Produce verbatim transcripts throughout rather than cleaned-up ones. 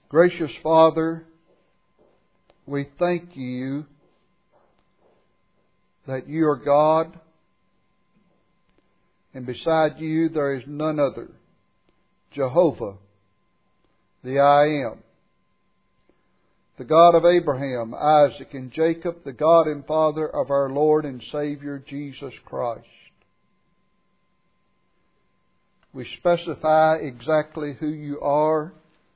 Gracious Father, we thank You that You are God, and beside You there is none other. Jehovah, the I Am, the God of Abraham, Isaac, and Jacob, the God and Father of our Lord and Savior Jesus Christ. We specify exactly who You are,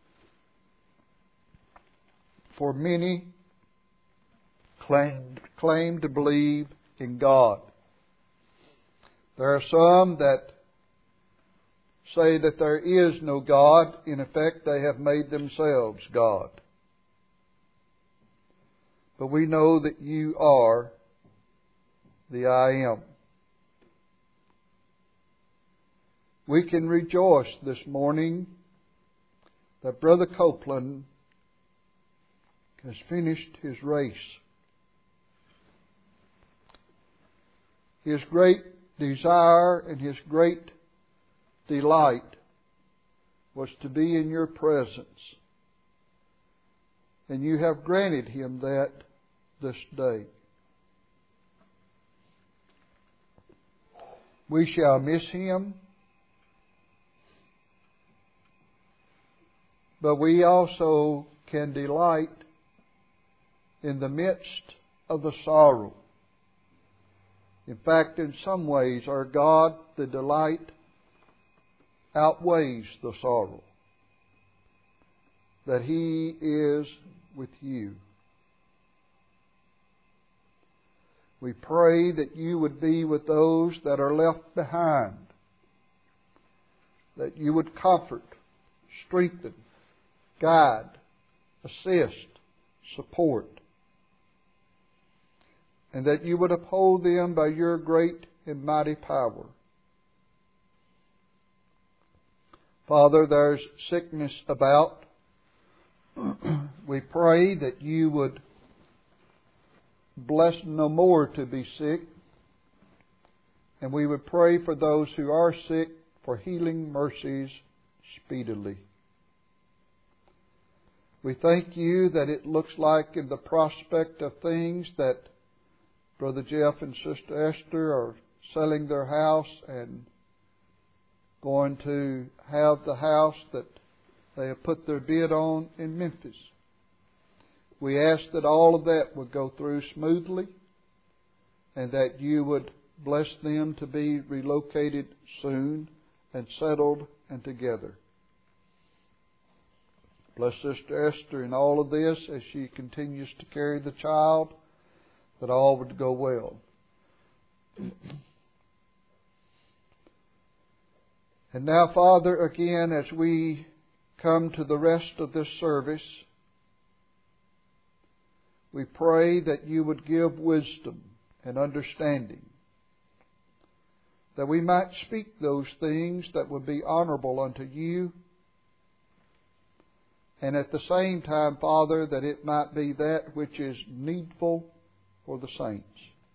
for many claim, claim to believe in God. There are some that say that there is no God. In effect, they have made themselves God. But we know that You are the I Am. We can rejoice this morning that Brother Copeland has finished his race. His great desire and his great delight was to be in Your presence. And You have granted him that this day. We shall miss him, but we also can delight in the midst of the sorrow. In fact, in some ways, our God, the delight outweighs the sorrow. That He is with You. We pray that You would be with those that are left behind. That You would comfort, strengthen, guide, assist, support. And that You would uphold them by Your great and mighty power. Father, there's sickness about. We pray that You would bless no more to be sick. And we would pray for those who are sick for healing mercies speedily. We thank You that it looks like in the prospect of things that Brother Jeff and Sister Esther are selling their house and going to have the house that they have put their bid on in Memphis. We ask that all of that would go through smoothly and that You would bless them to be relocated soon and settled and together. Bless Sister Esther in all of this as she continues to carry the child, that all would go well. And now, Father, again, as we come to the rest of this service, we pray that You would give wisdom and understanding, that we might speak those things that would be honorable unto You, and at the same time, Father, that it might be that which is needful for the saints.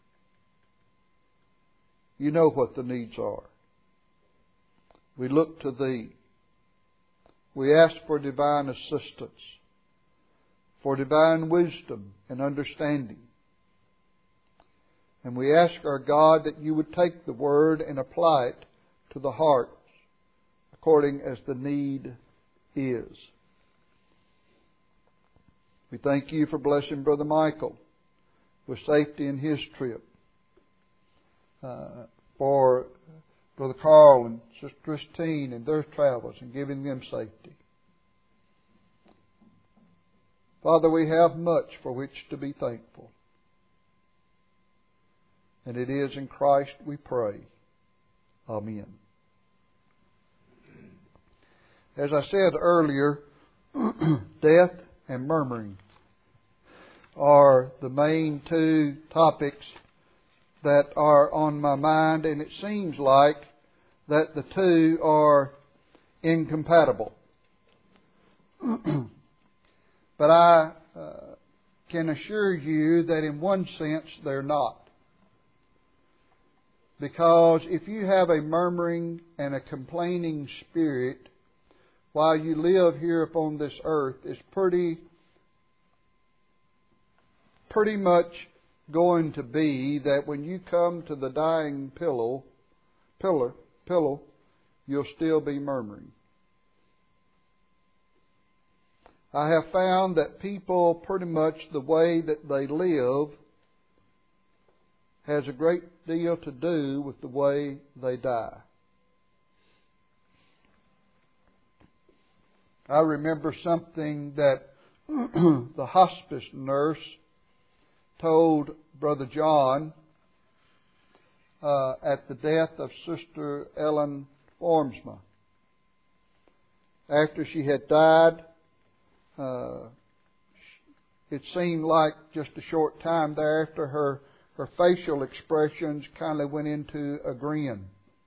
You know what the needs are. We look to Thee. We ask for divine assistance, for divine wisdom and understanding. And we ask our God that You would take the Word and apply it to the hearts according as the need is. We thank You for blessing Brother Michael with safety in his trip. Uh, for Brother Carl and Sister Christine and their travels and giving them safety. Father, we have much for which to be thankful. And it is in Christ we pray. Amen. As I said earlier, death and murmuring are the main two topics that are on my mind, and it seems like that the two are incompatible. But I uh, can assure you that in one sense they're not. Because if you have a murmuring and a complaining spirit, while you live here upon this earth is pretty, pretty much going to be that when you come to the dying pillow, pillar, pillow, you'll still be murmuring. I have found that people, pretty much the way that they live, has a great deal to do with the way they die. I remember something that the hospice nurse told Brother John uh, at the death of Sister Ellen Formsma. After she had died, uh, it seemed like just a short time thereafter, her, her facial expressions kind of went into a grin.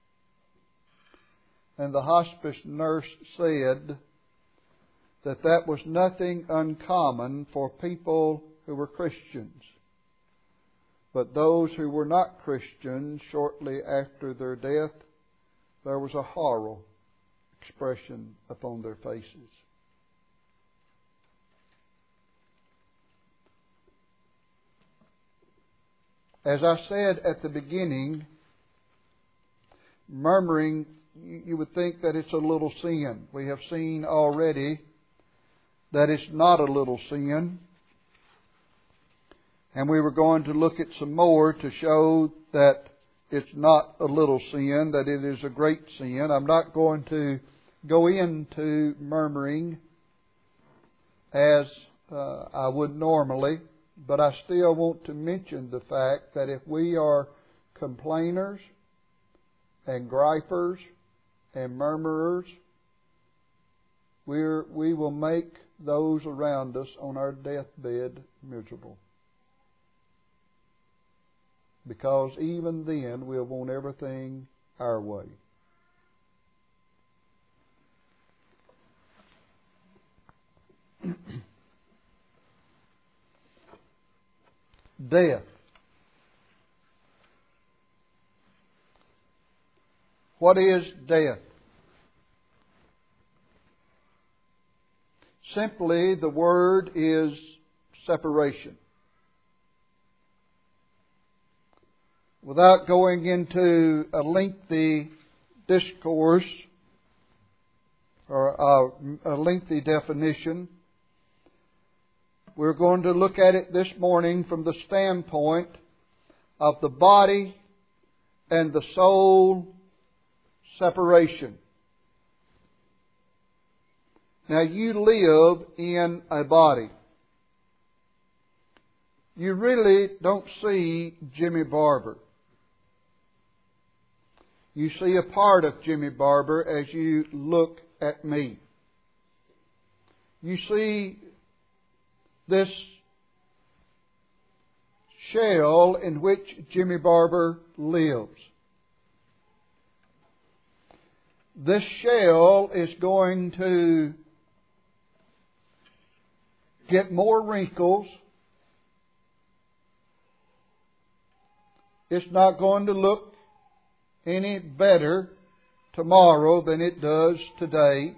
And the hospice nurse said that that was nothing uncommon for people who were Christians. But those who were not Christians, shortly after their death, there was a horror expression upon their faces. As I said at the beginning, murmuring, you would think that it's a little sin. We have seen already that it's not a little sin. And we were going to look at some more to show that it's not a little sin, that it is a great sin. I'm not going to go into murmuring as uh, I would normally, but I still want to mention the fact that if we are complainers and gripers and murmurers, we're, we will make those around us on our deathbed miserable. Because even then we'll want everything our way. Death. What is death? Simply, the word is separation. Without going into a lengthy discourse or a, a lengthy definition, we're going to look at it this morning from the standpoint of the body and the soul separation. Now, you live in a body. You really don't see Jimmy Barber. You see a part of Jimmy Barber as you look at me. You see this shell in which Jimmy Barber lives. This shell is going to get more wrinkles. It's not going to look any better tomorrow than it does today.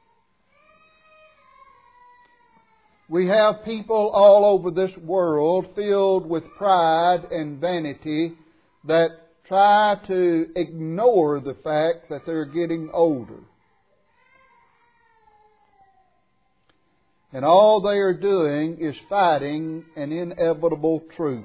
We have people all over this world filled with pride and vanity that try to ignore the fact that they're getting older. And all they are doing is fighting an inevitable truth.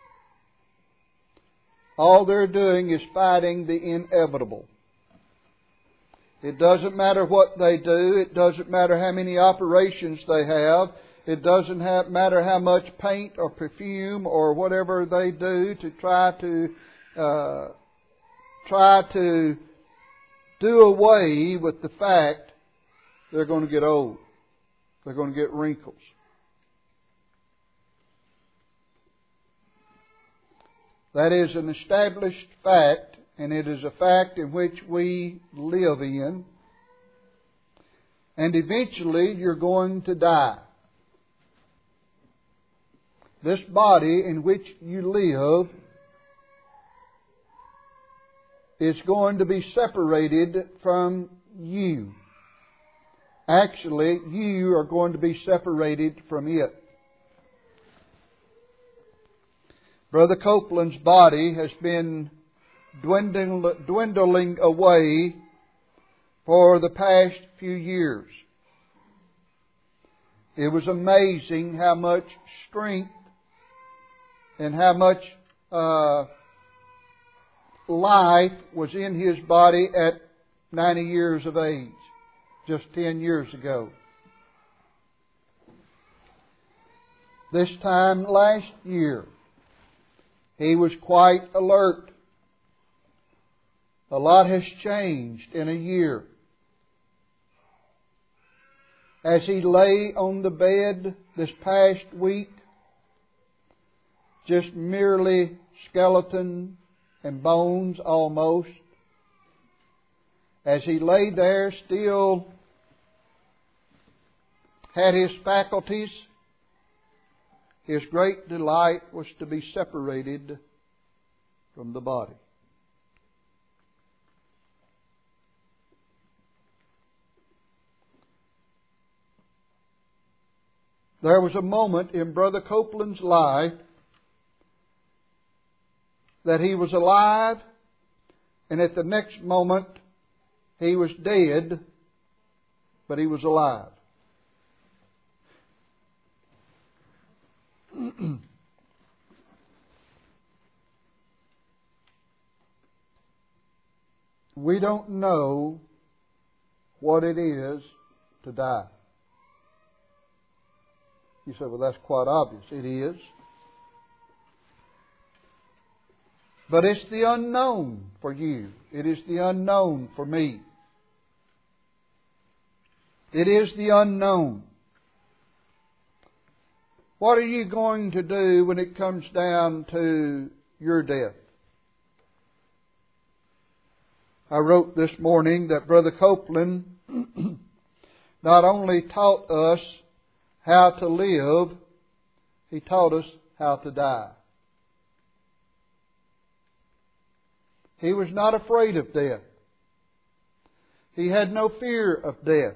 All they're doing is fighting the inevitable. It doesn't matter what they do. It doesn't matter how many operations they have. It doesn't have, matter how much paint or perfume or whatever they do to try to uh, try to do away with the fact they're going to get old. They're going to get wrinkles. That is an established fact, and it is a fact in which we live in. And eventually you're going to die. This body in which you live is going to be separated from you. Actually, you are going to be separated from it. Brother Copeland's body has been dwindling, dwindling away for the past few years. It was amazing how much strength and how much uh, life was in his body at ninety years of age, just ten years ago. This time last year, he was quite alert. A lot has changed in a year. As he lay on the bed this past week, just merely skeleton and bones almost, as he lay there still had his faculties, his great delight was to be separated from the body. There was a moment in Brother Copeland's life that he was alive, and at the next moment he was dead, but he was alive. We don't know what it is to die. You say, well, that's quite obvious. It is. But it's the unknown for you. It is the unknown for me. It is the unknown. What are you going to do when it comes down to your death? I wrote this morning that Brother Copeland not only taught us how to live, he taught us how to die. He was not afraid of death. He had no fear of death.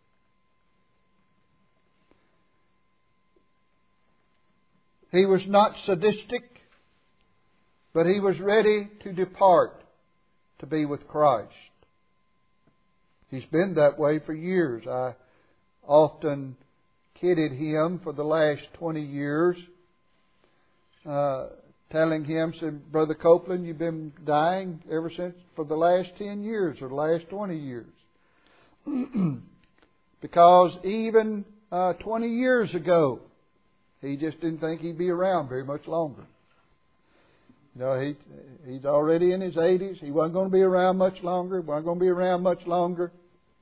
He was not sadistic, but he was ready to depart to be with Christ. He's been that way for years. I often kidded him for the last twenty years, uh, telling him, said, Brother Copeland, you've been dying ever since for the last ten years or the last twenty years. Because even uh, twenty years ago, he just didn't think he'd be around very much longer. You know, he, he's already in his eighties. He wasn't going to be around much longer. He wasn't going to be around much longer.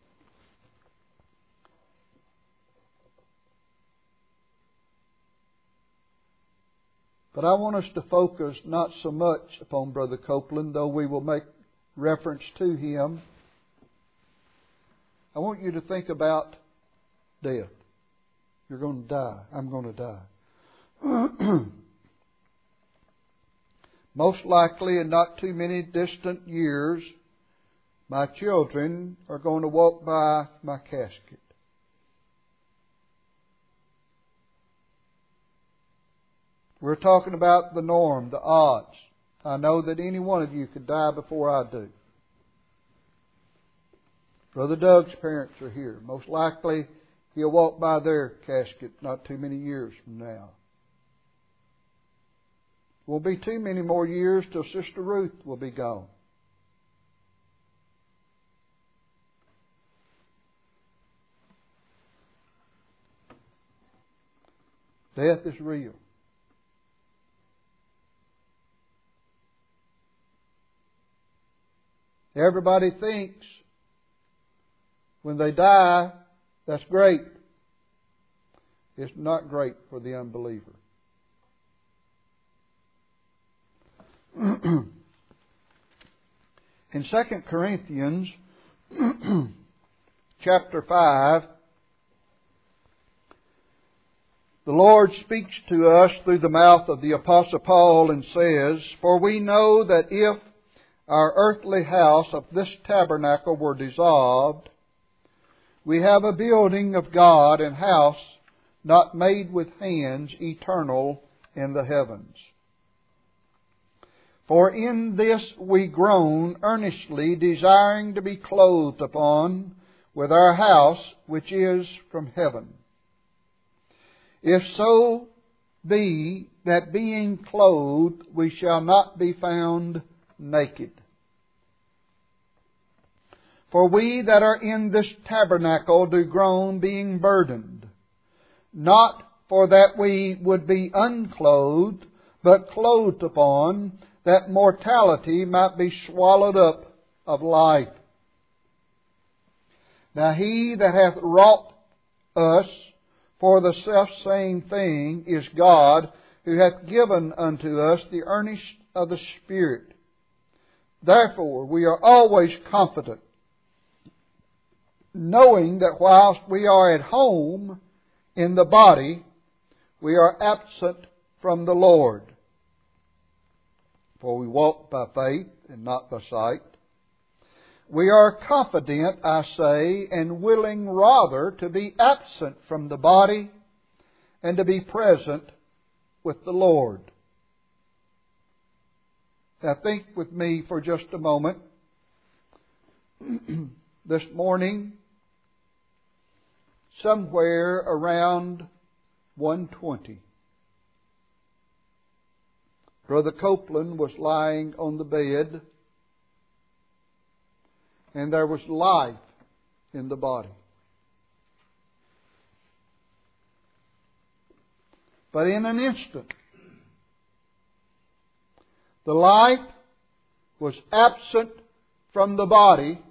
But I want us to focus not so much upon Brother Copeland, though we will make reference to him. I want you to think about death. You're going to die. I'm going to die. Most likely in not too many distant years, my children are going to walk by my casket. We're talking about the norm, the odds. I know that any one of you could die before I do. Brother Doug's parents are here. Most likely he'll walk by their casket not too many years from now. Won't be too many more years till Sister Ruth will be gone. Death is real. Everybody thinks when they die, that's great. It's not great for the unbeliever. In Second Corinthians chapter five, the Lord speaks to us through the mouth of the Apostle Paul and says, For we know that if our earthly house of this tabernacle were dissolved, We have a building of God and house not made with hands, eternal in the heavens. For in this we groan earnestly, desiring to be clothed upon with our house which is from heaven. If so be that being clothed we shall not be found naked. For we that are in this tabernacle do groan, being burdened, not for that we would be unclothed, but clothed upon, that mortality might be swallowed up of life. Now He that hath wrought us for the selfsame thing is God, who hath given unto us the earnest of the Spirit. Therefore we are always confident, knowing that whilst we are at home in the body, we are absent from the Lord. For we walk by faith and not by sight. We are confident, I say, and willing rather to be absent from the body and to be present with the Lord. Now think with me for just a moment. This morning, somewhere around one twenty, Brother Copeland was lying on the bed, and there was life in the body. But in an instant, the life was absent from the body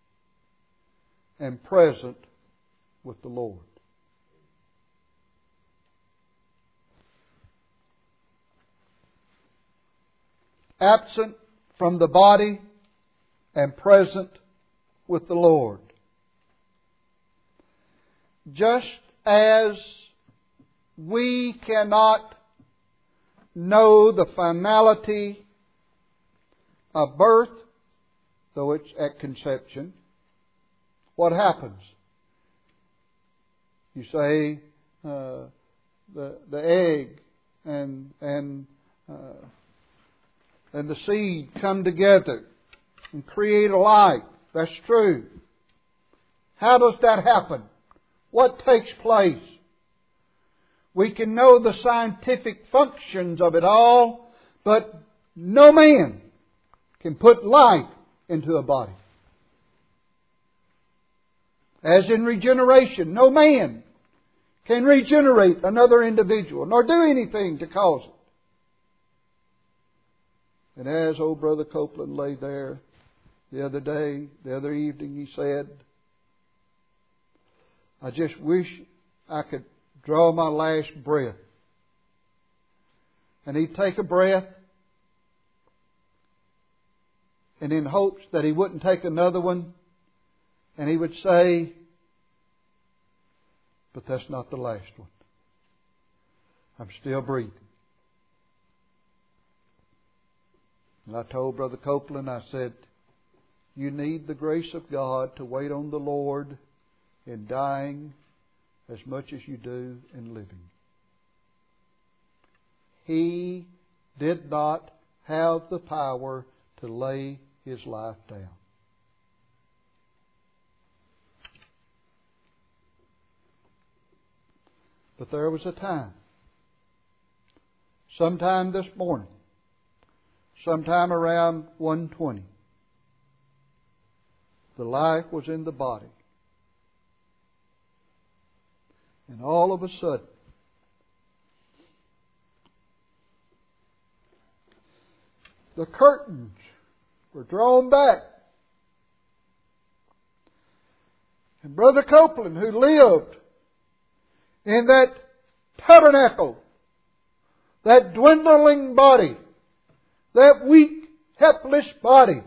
and present with the Lord. Absent from the body and present with the Lord. Just as we cannot know the finality of birth, though it's at conception, what happens? You say uh, the the egg and and uh, and the seed come together and create a life. That's true. How does that happen? What takes place? We can know the scientific functions of it all, but no man can put life into a body. As in regeneration, no man can regenerate another individual, nor do anything to cause it. And as old Brother Copeland lay there the other day, the other evening, he said, I just wish I could draw my last breath. And he'd take a breath, and in hopes that he wouldn't take another one, and he would say, but that's not the last one. I'm still breathing. And I told Brother Copeland, I said, you need the grace of God to wait on the Lord in dying as much as you do in living. He did not have the power to lay His life down. But there was a time, sometime this morning, sometime around one twenty, the life was in the body. And all of a sudden, the curtains were drawn back. And Brother Copeland, who lived in that tabernacle, that dwindling body, that weak, helpless body,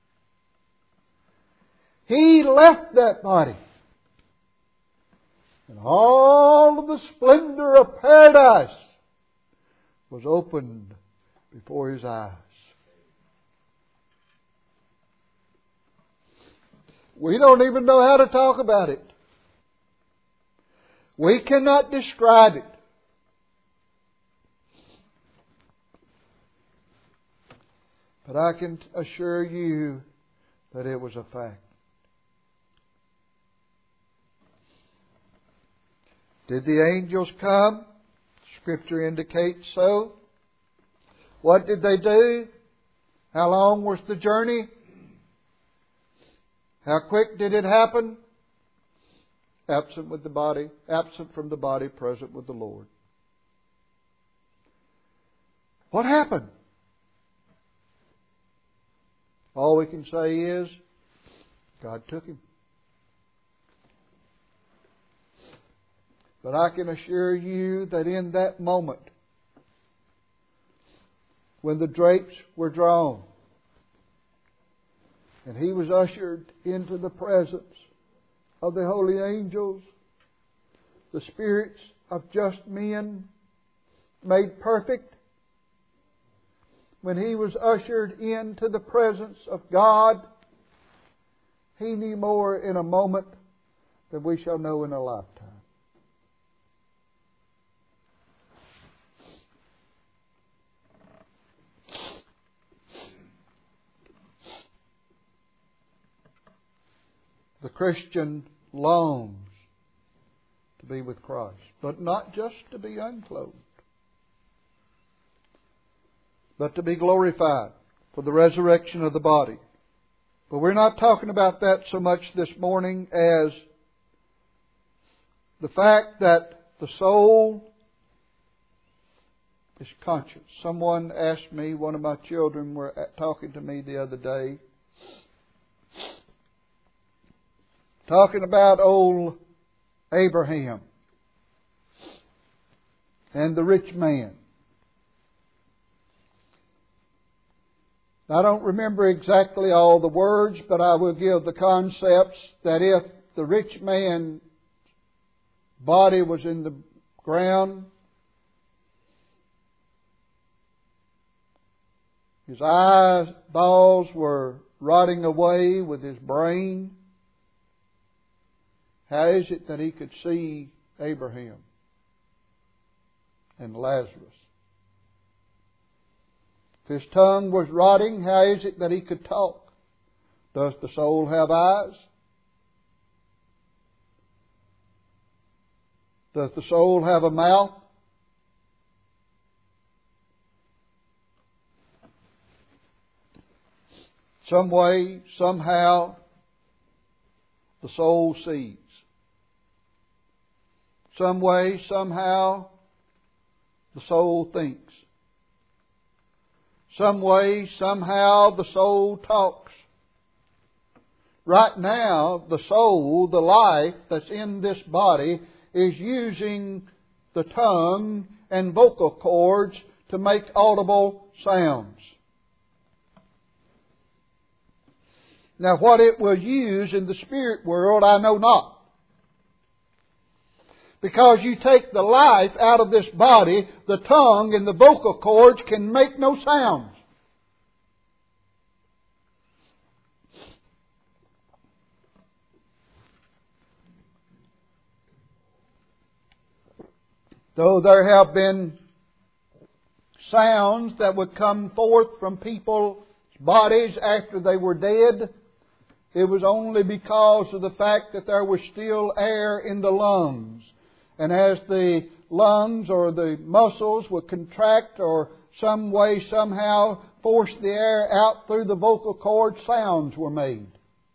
he left that body. And all of the splendor of paradise was opened before his eyes. We don't even know how to talk about it. We cannot describe it. But I can assure you that it was a fact. Did the angels come? Scripture indicates so. What did they do? How long was the journey? How quick did it happen? Absent with the body, absent from the body, present with the Lord. What happened? All we can say is, God took him. But I can assure you that in that moment, when the drapes were drawn, and he was ushered into the presence of the holy angels, the spirits of just men made perfect, when he was ushered into the presence of God, he knew more in a moment than we shall know in a lifetime. The Christian longs to be with Christ, but not just to be unclothed, but to be glorified for the resurrection of the body. But we're not talking about that so much this morning as the fact that the soul is conscious. Someone asked me, one of my children were talking to me the other day, talking about old Abraham and the rich man. I don't remember exactly all the words, but I will give the concepts that if the rich man's body was in the ground, his eyeballs were rotting away with his brain, how is it that he could see Abraham and Lazarus? If his tongue was rotting, how is it that he could talk? Does the soul have eyes? Does the soul have a mouth? Some way, somehow, the soul sees. Some way, somehow, the soul thinks. Some way, somehow, the soul talks. Right now, the soul, the life that's in this body, is using the tongue and vocal cords to make audible sounds. Now, what it will use in the spirit world, I know not. Because you take the life out of this body, the tongue and the vocal cords can make no sounds. Though there have been sounds that would come forth from people's bodies after they were dead, it was only because of the fact that there was still air in the lungs. And as the lungs or the muscles would contract or some way, somehow force the air out through the vocal cord, sounds were made.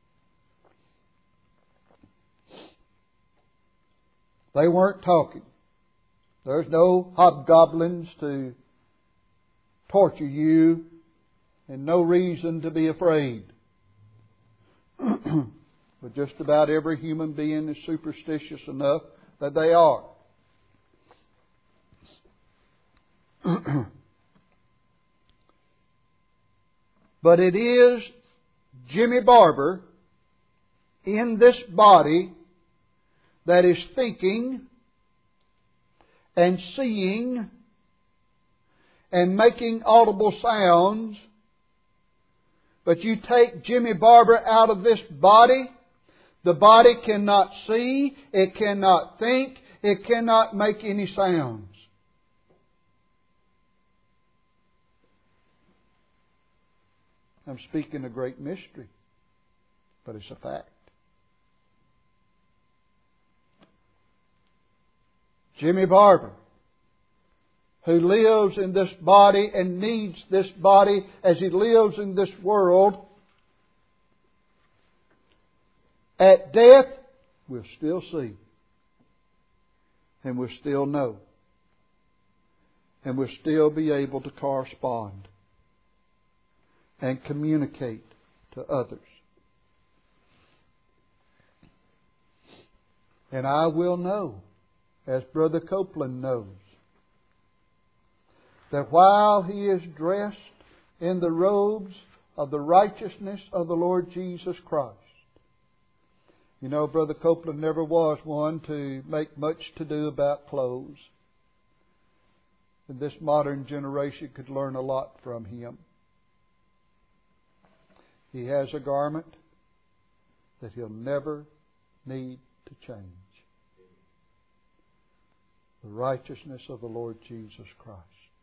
They weren't talking. There's no hobgoblins to torture you and no reason to be afraid. But just about every human being is superstitious enough that they are. But it is Jimmy Barber in this body that is thinking and seeing and making audible sounds. But you take Jimmy Barber out of this body, the body cannot see, it cannot think, It cannot make any sounds. I'm speaking a great mystery, but it's a fact. Jimmy Barber, who lives in this body and needs this body as he lives in this world, at death, we'll still see. And we'll still know. And we'll still be able to correspond and communicate to others. And I will know, as Brother Copeland knows, that while he is dressed in the robes of the righteousness of the Lord Jesus Christ, you know, Brother Copeland never was one to make much to do about clothes. And this modern generation could learn a lot from him. He has a garment that he'll never need to change. The righteousness of the Lord Jesus Christ.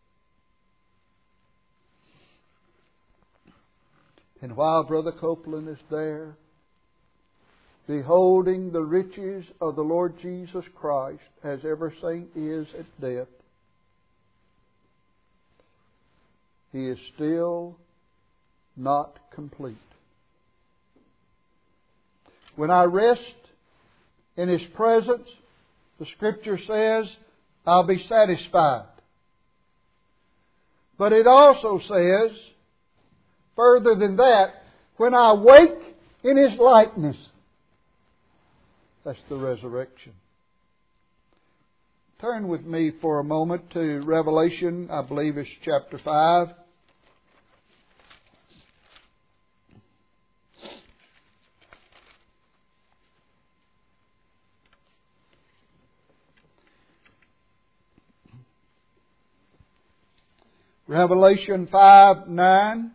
And while Brother Copeland is there, beholding the riches of the Lord Jesus Christ, as every saint is at death, he is still not complete. When I rest in His presence, the Scripture says, I'll be satisfied. But it also says, further than that, when I wake in His likeness, that's the resurrection. Turn with me for a moment to Revelation, I believe it's chapter five. Revelation five nine.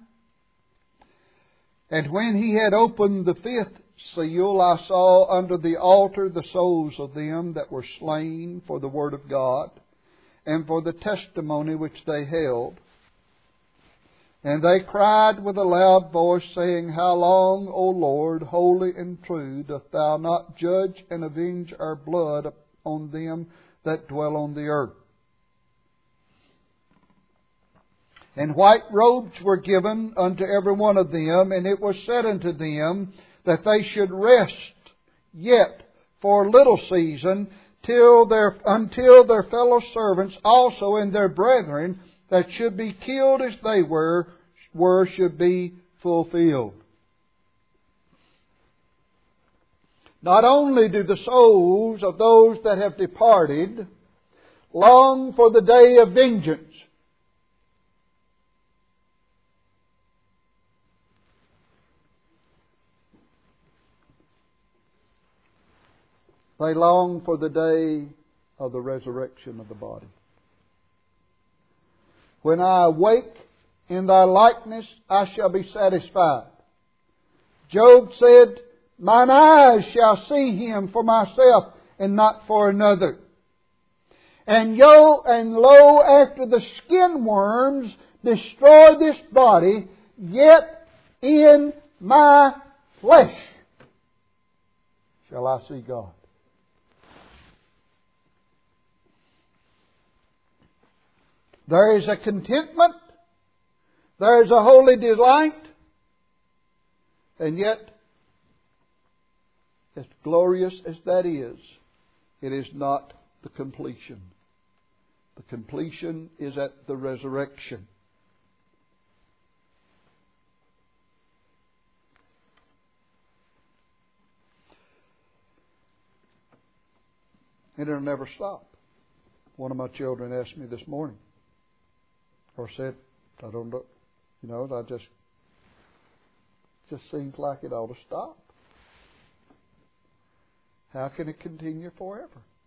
And when He had opened the fifth seal, I saw under the altar the souls of them that were slain for the word of God and for the testimony which they held. And they cried with a loud voice, saying, How long, O Lord, holy and true, dost Thou not judge and avenge our blood on them that dwell on the earth? And white robes were given unto every one of them, and it was said unto them that they should rest yet for a little season, till their, until their fellow servants also and their brethren that should be killed as they were, were should be fulfilled. Not only do the souls of those that have departed long for the day of vengeance, they long for the day of the resurrection of the body. When I awake in Thy likeness, I shall be satisfied. Job said, Mine eyes shall see Him for myself and not for another. And yo, and lo, after the skin worms destroy this body, yet in my flesh shall I see God. There is a contentment, there is a holy delight, and yet, as glorious as that is, it is not the completion. The completion is at the resurrection. And it'll never stop. One of my children asked me this morning, or said, I don't know, you know, I just, it just seems like it ought to stop. How can it continue forever?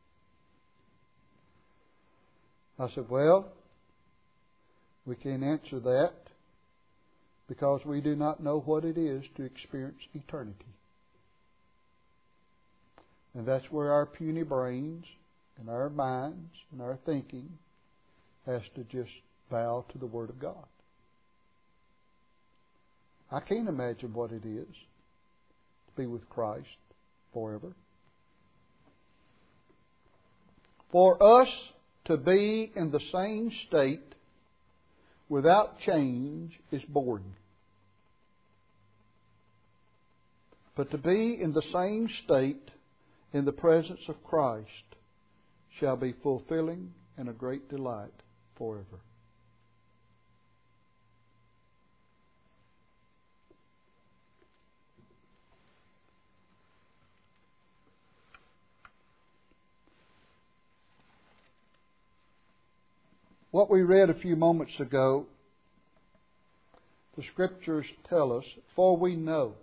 I said, well, we can't answer that because we do not know what it is to experience eternity. And that's where our puny brains and our minds and our thinking has to just bow to the Word of God. I can't imagine what it is to be with Christ forever. For us to be in the same state without change is boring. But to be in the same state in the presence of Christ shall be fulfilling and a great delight forever. What we read a few moments ago, the Scriptures tell us, for we know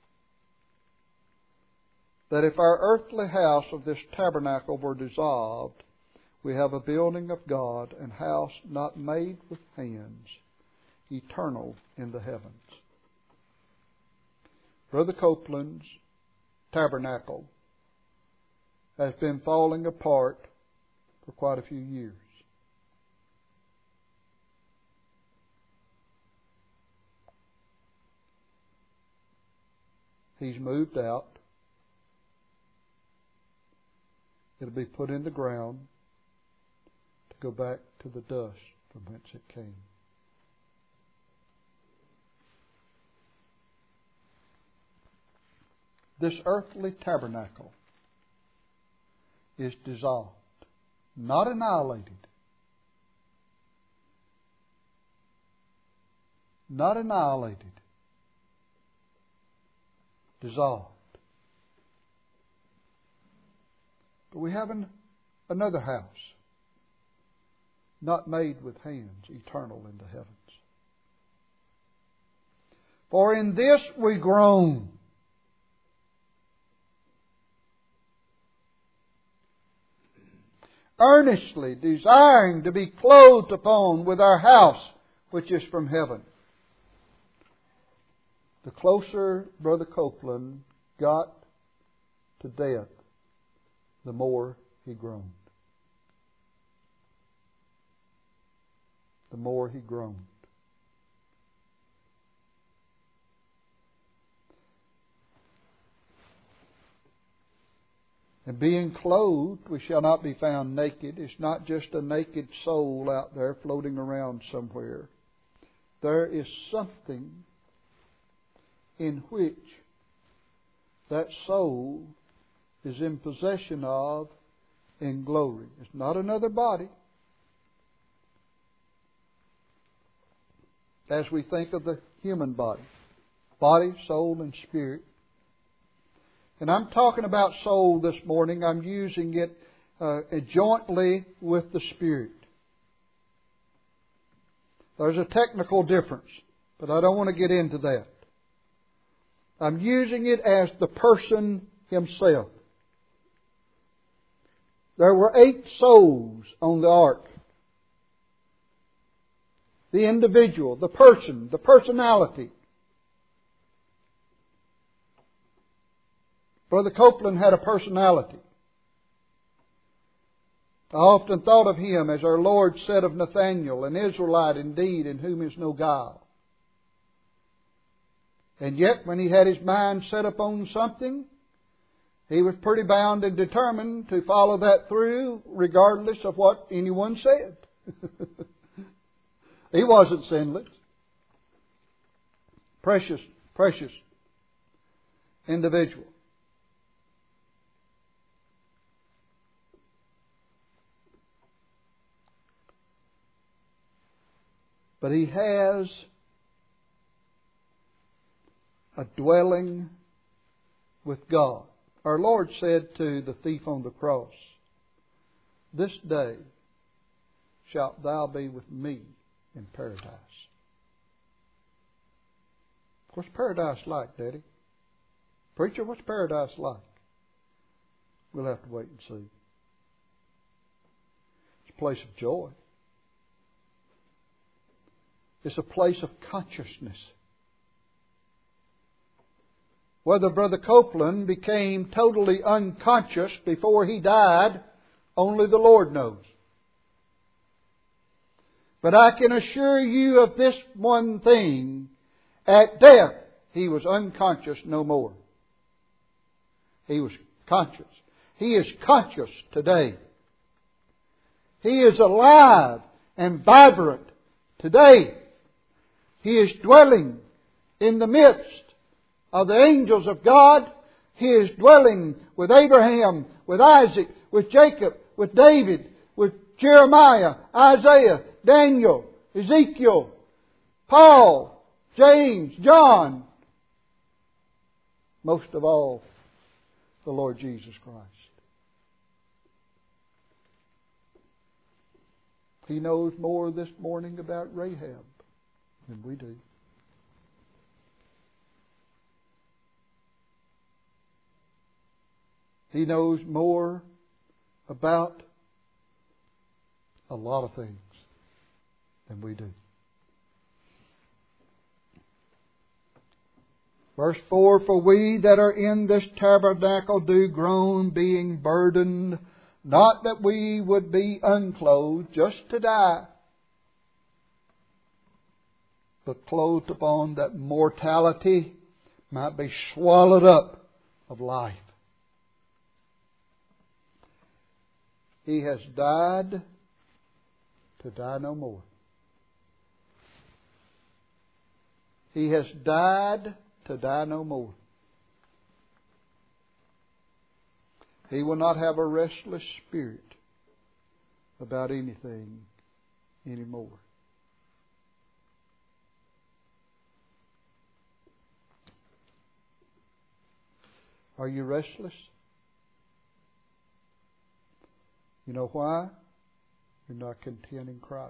that if our earthly house of this tabernacle were dissolved, we have a building of God, an house not made with hands, eternal in the heavens. Brother Copeland's tabernacle has been falling apart for quite a few years. He's moved out. It'll be put in the ground to go back to the dust from whence it came. This earthly tabernacle is dissolved, not annihilated. Not annihilated. Dissolved. But we have an, another house, not made with hands, eternal in the heavens. For in this we groan, earnestly desiring to be clothed upon with our house, which is from heaven. The closer Brother Copeland got to death, the more he groaned. The more he groaned. And being clothed, we shall not be found naked. It's not just a naked soul out there floating around somewhere. There is something in which that soul is in possession of in glory. It's not another body. As we think of the human body, body, soul, and spirit. And I'm talking about soul this morning. I'm using it uh, jointly with the spirit. There's a technical difference, but I don't want to get into that. I'm using it as the person himself. There were eight souls on the ark. The individual, the person, the personality. Brother Copeland had a personality. I often thought of him as our Lord said of Nathanael, an Israelite indeed, in whom is no guile. And yet, when he had his mind set upon something, he was pretty bound and determined to follow that through, regardless of what anyone said. He wasn't sinless. Precious, precious individual. But he has a dwelling with God. Our Lord said to the thief on the cross, "This day shalt thou be with me in paradise." What's paradise like, Daddy? Preacher, what's paradise like? We'll have to wait and see. It's a place of joy. It's a place of consciousness. Whether Brother Copeland became totally unconscious before he died, Only the Lord knows. But I can assure you of this one thing. At death, he was unconscious no more. He was conscious. He is conscious today. He is alive and vibrant today. He is dwelling in the midst of the angels of God. He is dwelling with Abraham, with Isaac, with Jacob, with David, with Jeremiah, Isaiah, Daniel, Ezekiel, Paul, James, John. Most of all, the Lord Jesus Christ. He knows more this morning about Rahab than we do. He knows more about a lot of things than we do. Verse four, for we that are in this tabernacle do groan, being burdened, not that we would be unclothed, just to die, but clothed upon that mortality might be swallowed up of life. He has died to die no more. He has died to die no more. He will not have a restless spirit about anything anymore. Are you restless? You know why? You're not content in Christ.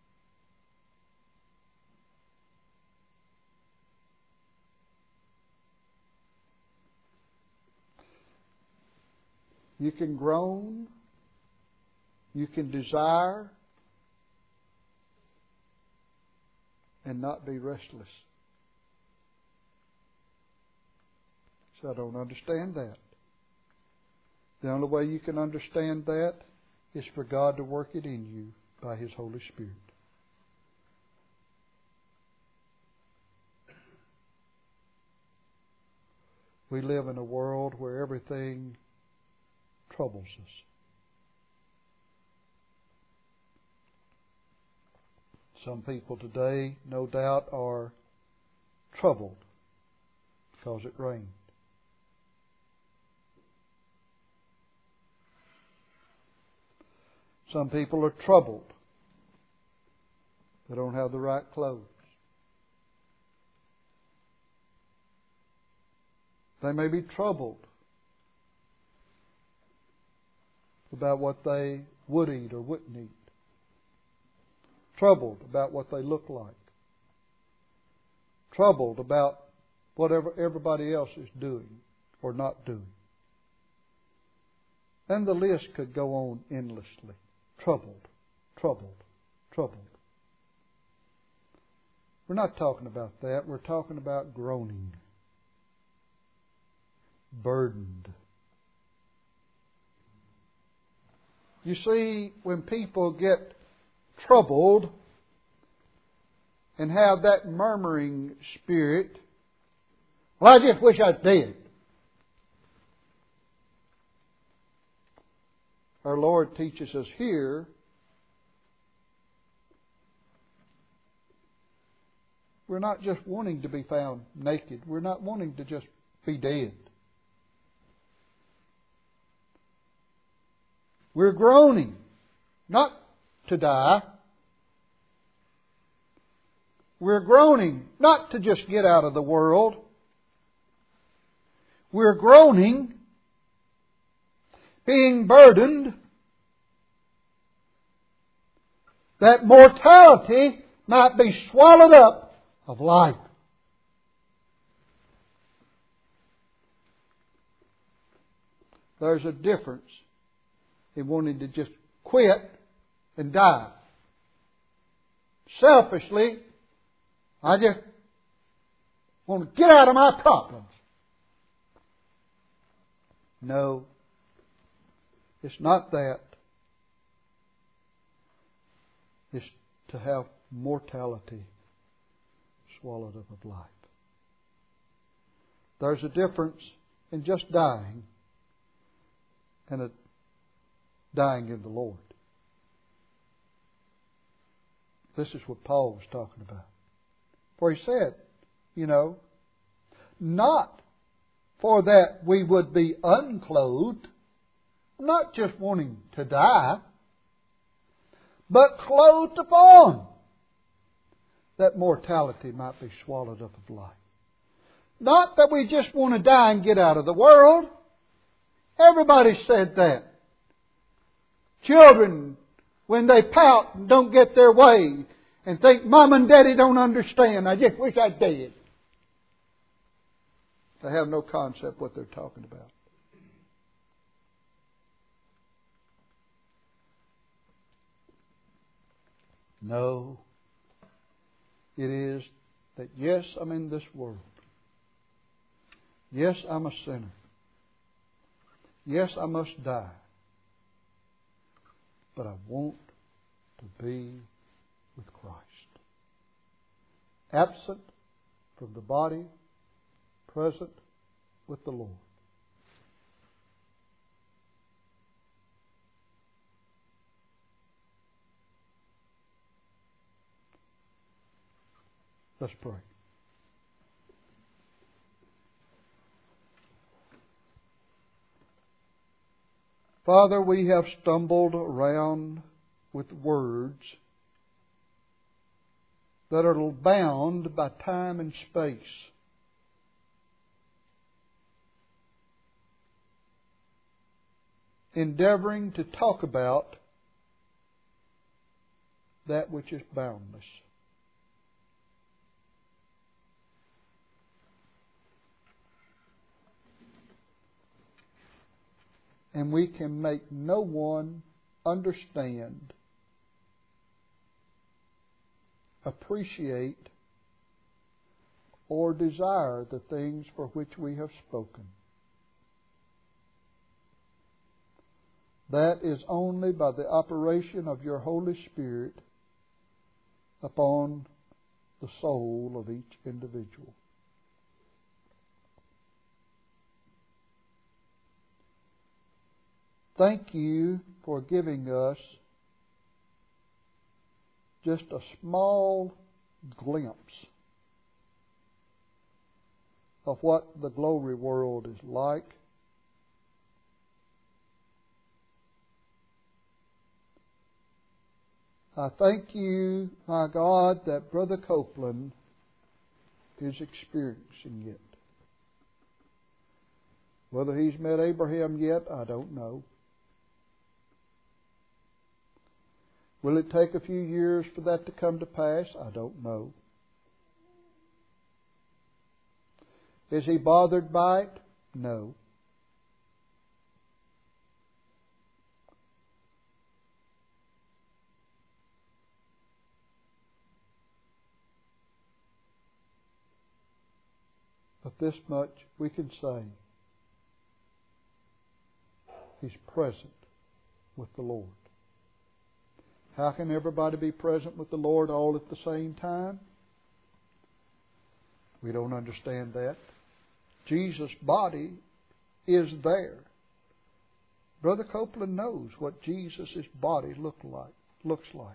You can groan. You can desire and not be restless. So I don't understand that. The only way you can understand that is for God to work it in you by His Holy Spirit. We live in a world where everything troubles us. Some people today, no doubt, are troubled because it rained. Some people are troubled. They don't have the right clothes. They may be troubled about what they would eat or wouldn't eat. Troubled about what they look like. Troubled about whatever everybody else is doing or not doing. And the list could go on endlessly. Troubled, troubled, troubled. We're not talking about that. We're talking about groaning. Burdened. You see, when people get troubled and have that murmuring spirit, well, I just wish I was dead. Our Lord teaches us here we're not just wanting to be found naked. We're not wanting to just be dead. We're groaning, not to die. We're groaning, not to just get out of the world. We're groaning, being burdened, that mortality might be swallowed up of life. There's a difference in wanting to just quit and die. Selfishly, I just want to get out of my problems. No, it's not that. is to have mortality swallowed up of life. There's a difference in just dying and a dying in the Lord. This is what Paul was talking about. For he said, you know, not for that we would be unclothed, not just wanting to die, but clothed upon, that mortality might be swallowed up of life. Not that we just want to die and get out of the world. Everybody said that. Children, when they pout and don't get their way and think Mom and Daddy don't understand, I just wish I did. They have no concept what they're talking about. No. It is that yes, I'm in this world. Yes, I'm a sinner. Yes, I must die. But I want to be with Christ. Absent from the body, present with the Lord. Let's pray. Father, we have stumbled around with words that are bound by time and space. Endeavoring to talk about that which is boundless. And we can make no one understand, appreciate, or desire the things for which we have spoken. That is only by the operation of your Holy Spirit upon the soul of each individual. Thank you for giving us just a small glimpse of what the glory world is like. I thank you, my God, that Brother Copeland is experiencing it. Whether he's met Abraham yet, I don't know. Will it take a few years for that to come to pass? I don't know. Is he bothered by it? No. But this much we can say. He's present with the Lord. How can everybody be present with the Lord all at the same time? We don't understand that. Jesus' body is there. Brother Copeland knows what Jesus' body look like, looks like.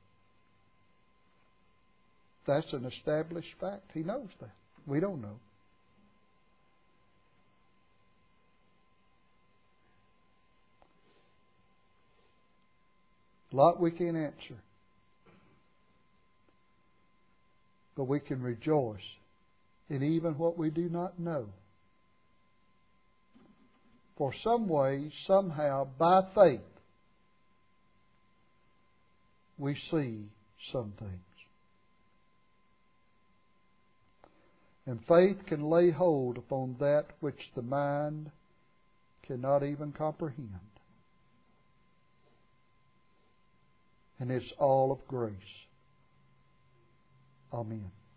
That's an established fact. He knows that. We don't know. A lot we can't answer. But we can rejoice in even what we do not know. For some way, somehow, by faith, we see some things. And faith can lay hold upon that which the mind cannot even comprehend. And it's all of grace. Amen.